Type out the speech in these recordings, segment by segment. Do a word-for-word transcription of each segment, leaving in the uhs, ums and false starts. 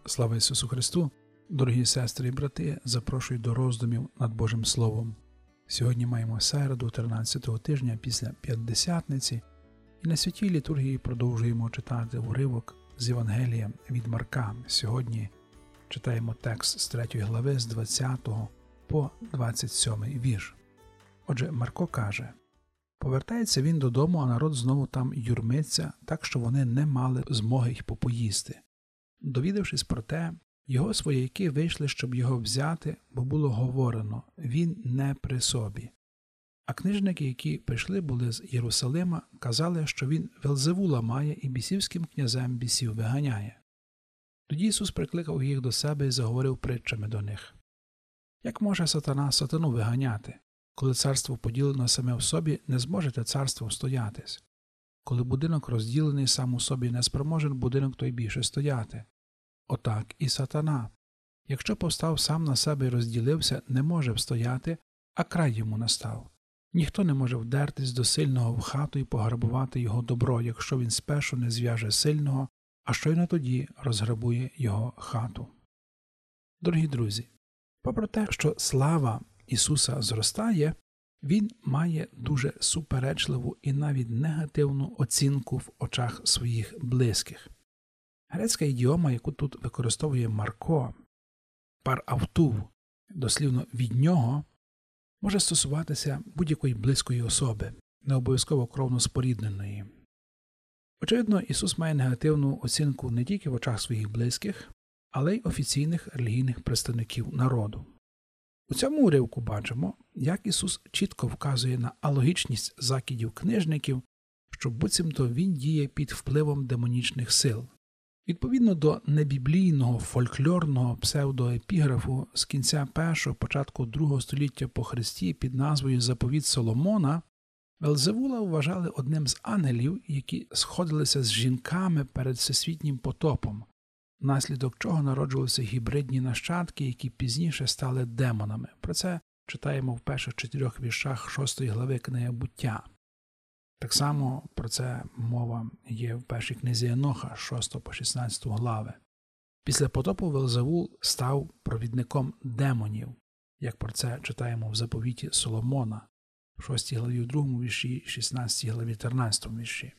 Слава Ісусу Христу! Дорогі сестри і брати, запрошую до роздумів над Божим Словом. Сьогодні маємо середу тринадцятого тижня після П'ятдесятниці, і на святій літургії продовжуємо читати уривок з Євангелія від Марка. Сьогодні читаємо текст з третьої глави з двадцятого по двадцять сьомий вірш. Отже, Марко каже: «Повертається він додому, а народ знову там юрмиться, так що вони не мали змоги й попоїсти. Довідавшись про те, його свояки вийшли, щоб його взяти, бо було говорено, він не при собі. А книжники, які прийшли були з Єрусалима, казали, що він Велзевула має і бісівським князем бісів виганяє. Тоді Ісус прикликав їх до себе і заговорив притчами до них. Як може сатана сатану виганяти? Коли царство поділено саме в собі, не зможете царство встоятись. Коли будинок розділений сам у собі, не спроможен будинок той більше стояти. Отак і сатана. Якщо повстав сам на себе і розділився, не може встояти, а край йому настав. Ніхто не може вдертись до сильного в хату і пограбувати його добро, якщо він спершу не зв'яже сильного, а щойно тоді розграбує його хату». Дорогі друзі, попри те, що слава Ісуса зростає, Він має дуже суперечливу і навіть негативну оцінку в очах своїх близьких. Грецька ідіома, яку тут використовує Марко, пар-автув, дослівно «від нього», може стосуватися будь-якої близької особи, не обов'язково кровно спорідненої. Очевидно, Ісус має негативну оцінку не тільки в очах своїх близьких, але й офіційних релігійних представників народу. У цьому уривку бачимо, як Ісус чітко вказує на алогічність закидів книжників, що буцімто Він діє під впливом демонічних сил. Відповідно до небіблійного фольклорного псевдоепіграфу з кінця першого, початку другого століття по Христі під назвою «Заповіт Соломона», Велзевула вважали одним з ангелів, які сходилися з жінками перед всесвітнім потопом, внаслідок чого народжувалися гібридні нащадки, які пізніше стали демонами. Про це читаємо в перших чотирьох віршах шостої глави книги «Буття». Так само про це мова є в першій книзі Еноха, шостого по шістнадцяту глави. Після потопу Велзевул став провідником демонів, як про це читаємо в заповіті Соломона, в шостій главі в другому вірші, шістнадцятій главі тринадцятому вірші.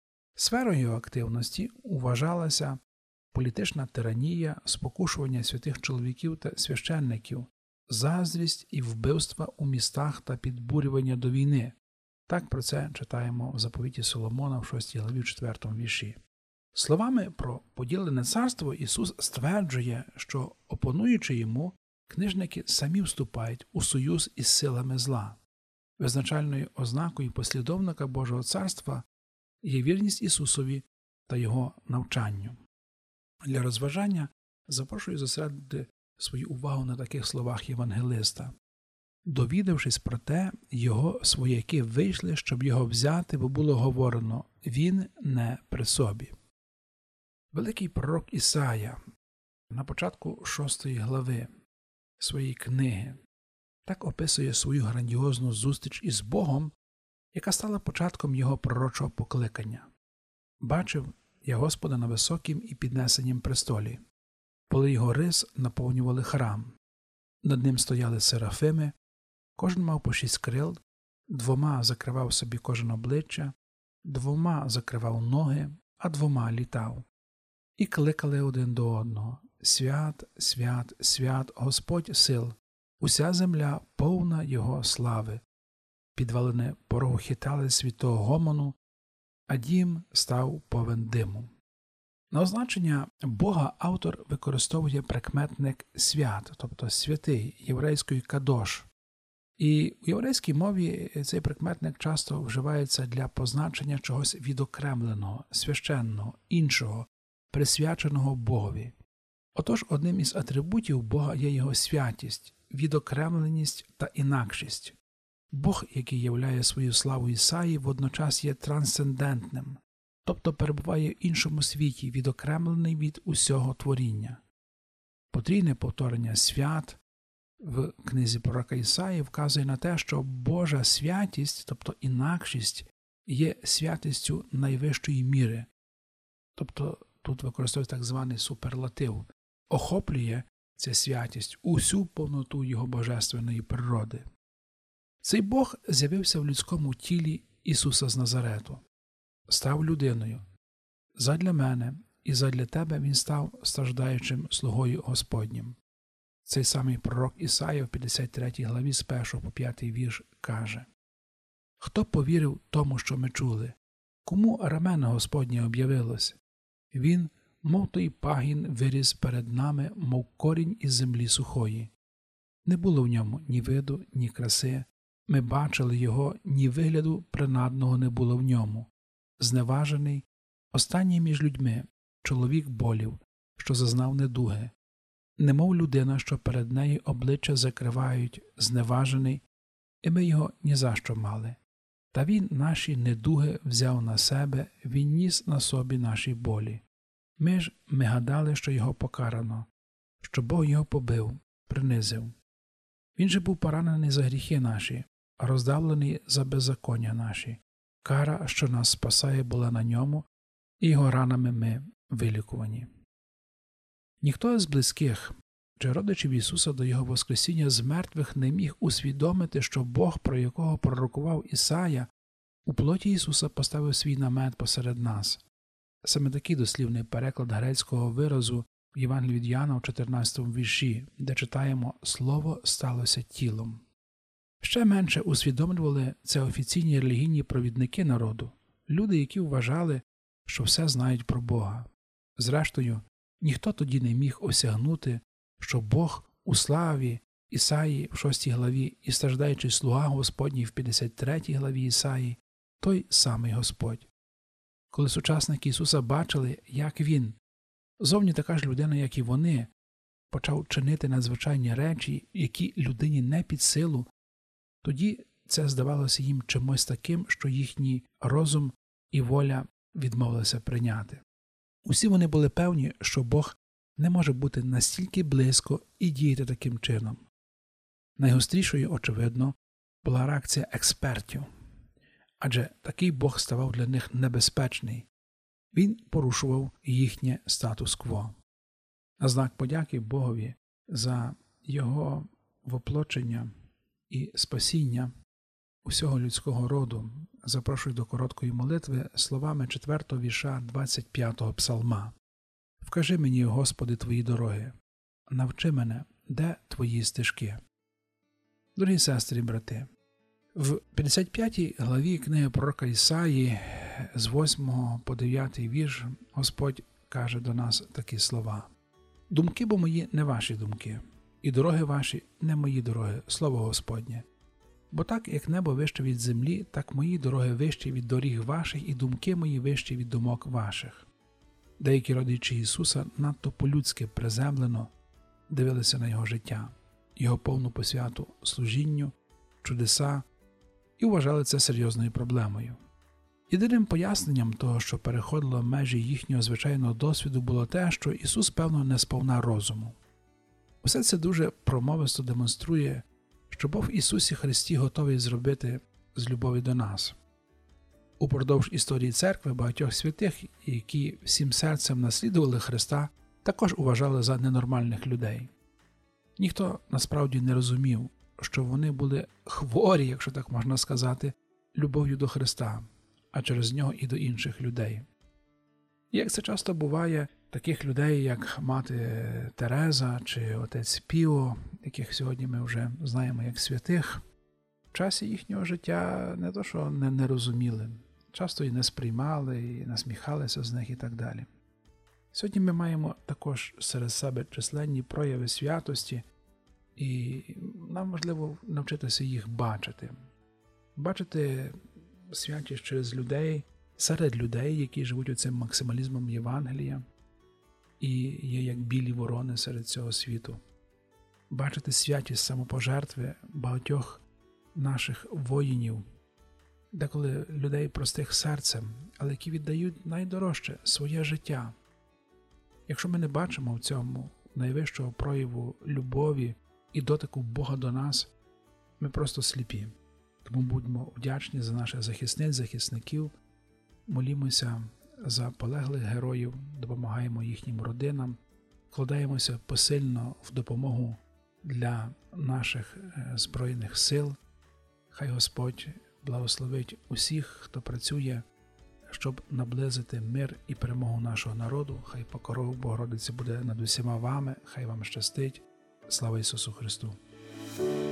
Сферою його активності вважалася політична тиранія, спокушування святих чоловіків та священників, заздрість і вбивства у містах та підбурювання до війни. Так про це читаємо в заповіті Соломона в шостій главі в четвертому вірші. Словами про поділене царство Ісус стверджує, що, опонуючи йому, книжники самі вступають у союз із силами зла. Визначальною ознакою послідовника Божого царства є вірність Ісусові та Його навчанню. Для розважання запрошую зосередити свою увагу на таких словах євангелиста. Довідавшись про те, його свояки вийшли, щоб його взяти, бо було говорено, він не при собі. Великий пророк Ісая на початку шостої глави своєї книги так описує свою грандіозну зустріч із Богом, яка стала початком його пророчого покликання. «Бачив я Господа на високім і піднесенім престолі, поли його рис наповнювали храм. Над ним стояли серафими, кожен мав по шість крил, двома закривав собі кожен обличчя, двома закривав ноги, а двома літав. І кликали один до одного: «Свят, свят, свят, Господь сил, уся земля повна Його слави». Підвалини порохохітались від того гомону, а дім став повен диму. На означення Бога автор використовує прикметник «свят», тобто «святий», єврейською «кадош». І у єврейській мові цей прикметник часто вживається для позначення чогось відокремленого, священного, іншого, присвяченого Богові. Отож, одним із атрибутів Бога є Його святість, відокремленість та інакшість. Бог, який являє свою славу Ісаї, водночас є трансцендентним, тобто перебуває в іншому світі, відокремлений від усього творіння. Потрійне повторення «свят» в книзі пророка Ісаї вказує на те, що Божа святість, тобто інакшість, є святістю найвищої міри. Тобто тут використовується так званий суперлатив. охоплює ця святість усю повноту Його божественної природи. Цей Бог з'явився в людському тілі Ісуса з Назарету, став людиною. Задля мене і задля тебе Він став страждаючим слугою Господнім. Цей самий пророк Ісая в п'ятдесят третій главі з першого по п'ятий вірш каже: «Хто повірив тому, що ми чули? Кому рамено Господнє об'явилось? Він, мов той пагін, виріс перед нами, мов корінь із землі сухої. Не було в ньому ні виду, ні краси. Ми бачили його, ні вигляду принадного не було в ньому. Зневажений, останній між людьми, чоловік болів, що зазнав недуги. Немов людина, що перед нею обличчя закривають, зневажений, і ми його ні за що мали. Та він наші недуги взяв на себе, він ніс на собі наші болі. Ми ж ми гадали, що його покарано, що Бог його побив, принизив. Він же був поранений за гріхи наші, роздавлений за беззаконня наші. Кара, що нас спасає, була на ньому, і його ранами ми вилікувані». Ніхто з близьких чи родичів Ісуса до Його воскресіння з мертвих не міг усвідомити, що Бог, про якого пророкував Ісая, у плоті Ісуса поставив свій намет посеред нас. Саме такий дослівний переклад грецького виразу в Євангелії від Йоанна в чотирнадцятому вірші, де читаємо «Слово сталося тілом». Ще менше усвідомлювали це офіційні релігійні провідники народу, люди, які вважали, що все знають про Бога. Зрештою, ніхто тоді не міг осягнути, що Бог у славі Ісаї в шостій главі і страждаючий слуга Господній в п'ятдесят третій главі Ісаї – той самий Господь. Коли сучасники Ісуса бачили, як Він, зовні така ж людина, як і вони, почав чинити надзвичайні речі, які людині не під силу, тоді це здавалося їм чимось таким, що їхній розум і воля відмовилися прийняти. Усі вони були певні, що Бог не може бути настільки близько і діяти таким чином. Найгострішою, очевидно, була реакція експертів. Адже такий Бог ставав для них небезпечний. Він порушував їхнє статус-кво. На знак подяки Богові за Його воплочення і спасіння усього людського роду запрошую до короткої молитви словами четвертого вірша двадцять п'ятого псалма. «Вкажи мені, Господи, Твої дороги, навчи мене, де Твої стежки». Дорогі сестри і брати, в п'ятдесят п'ятій главі книги пророка Ісаї з восьмого по дев'ятий вірш Господь каже до нас такі слова. «Думки бо мої не ваші думки, і дороги ваші не мої дороги, слово Господнє. Бо так, як небо вище від землі, так мої дороги вищі від доріг ваших, і думки мої вищі від думок ваших». Деякі родичі Ісуса надто по-людськи приземлено дивилися на Його життя, Його повну посвяту служінню, чудеса, і вважали це серйозною проблемою. Єдиним поясненням того, що переходило межі їхнього звичайного досвіду, було те, що Ісус, певно, не сповна розуму. Усе це дуже промовисто демонструє, що Бог в Ісусі Христі готовий зробити з любові до нас. Упродовж історії церкви багатьох святих, які всім серцем наслідували Христа, також вважали за ненормальних людей. Ніхто насправді не розумів, що вони були хворі, якщо так можна сказати, любов'ю до Христа, а через нього і до інших людей. І як це часто буває, таких людей, як мати Тереза чи отець Піо, яких сьогодні ми вже знаємо як святих, в часі їхнього життя не то, що не, не розуміли, часто і не сприймали, і насміхалися з них і так далі. Сьогодні ми маємо також серед себе численні прояви святості, і нам важливо навчитися їх бачити. Бачити святість через людей, серед людей, які живуть оцим максималізмом Євангелія, і є як білі ворони серед цього світу. Бачити святість самопожертви багатьох наших воїнів, деколи людей простих серцем, але які віддають найдорожче – своє життя. Якщо ми не бачимо в цьому найвищого прояву любові і дотику Бога до нас, ми просто сліпі. Тому будьмо вдячні за наших захисниць, захисників, молімося за полеглих героїв, допомагаємо їхнім родинам, вкладаємося посильно в допомогу для наших Збройних сил. Хай Господь благословить усіх, хто працює, щоб наблизити мир і перемогу нашого народу. Хай покров Богородиці буде над усіма вами, хай вам щастить. Слава Ісусу Христу!